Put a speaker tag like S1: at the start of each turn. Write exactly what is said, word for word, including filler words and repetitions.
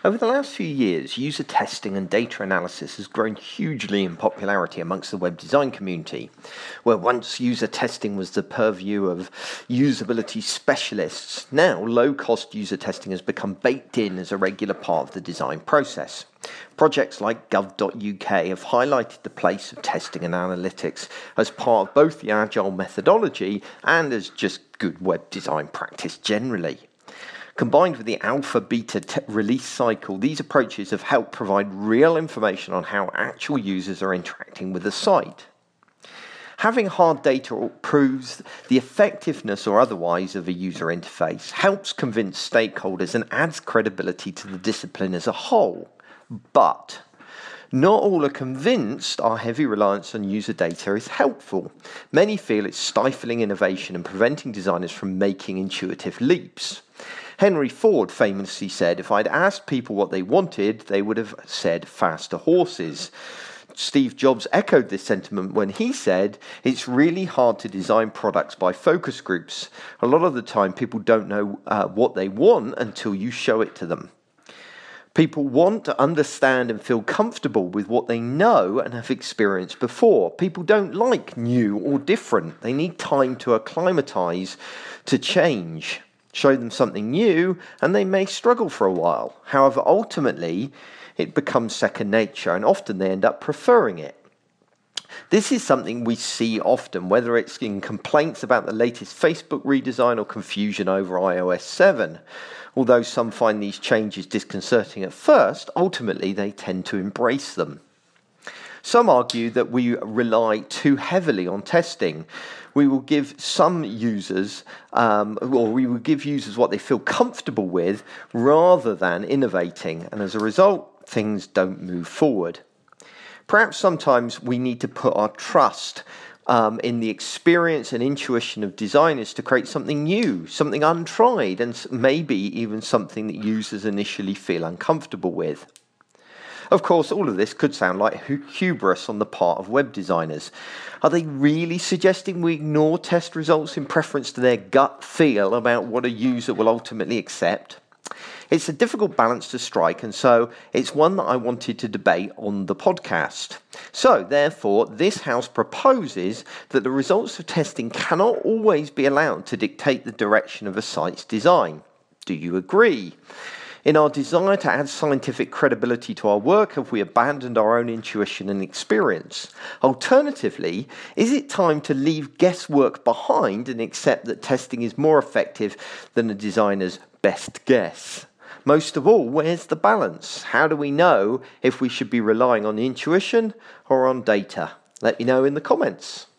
S1: Over the last few years, user testing and data analysis has grown hugely in popularity amongst the web design community. Where once user testing was the purview of usability specialists, now low-cost user testing has become baked in as a regular part of the design process. Projects like gov dot U K have highlighted the place of testing and analytics as part of both the agile methodology and as just good web design practice generally. Combined with the alpha-beta te- release cycle, these approaches have helped provide real information on how actual users are interacting with the site. Having hard data proves the effectiveness or otherwise of a user interface, helps convince stakeholders and adds credibility to the discipline as a whole. But not all are convinced our heavy reliance on user data is helpful. Many feel it's stifling innovation and preventing designers from making intuitive leaps. Henry Ford famously said, if I'd asked people what they wanted, they would have said faster horses. Steve Jobs echoed this sentiment when he said, it's really hard to design products by focus groups. A lot of the time, people don't know uh, what they want until you show it to them. People want to understand and feel comfortable with what they know and have experienced before. People don't like new or different. They need time to acclimatize to change. Show them something new, and they may struggle for a while. However, ultimately, it becomes second nature, and often they end up preferring it. This is something we see often, whether it's in complaints about the latest Facebook redesign or confusion over i O S seven. Although some find these changes disconcerting at first, ultimately they tend to embrace them. Some argue that we rely too heavily on testing. We will give some users, um, or we will give users what they feel comfortable with rather than innovating, and as a result, things don't move forward. Perhaps sometimes we need to put our trust um, in the experience and intuition of designers to create something new, something untried, and maybe even something that users initially feel uncomfortable with. Of course, all of this could sound like hubris on the part of web designers. Are they really suggesting we ignore test results in preference to their gut feel about what a user will ultimately accept? It's a difficult balance to strike, and so it's one that I wanted to debate on the podcast. So, therefore, this house proposes that the results of testing cannot always be allowed to dictate the direction of a site's design. Do you agree? In our desire to add scientific credibility to our work, have we abandoned our own intuition and experience? Alternatively, is it time to leave guesswork behind and accept that testing is more effective than a designer's best guess? Most of all, where's the balance? How do we know if we should be relying on intuition or on data? Let me know in the comments.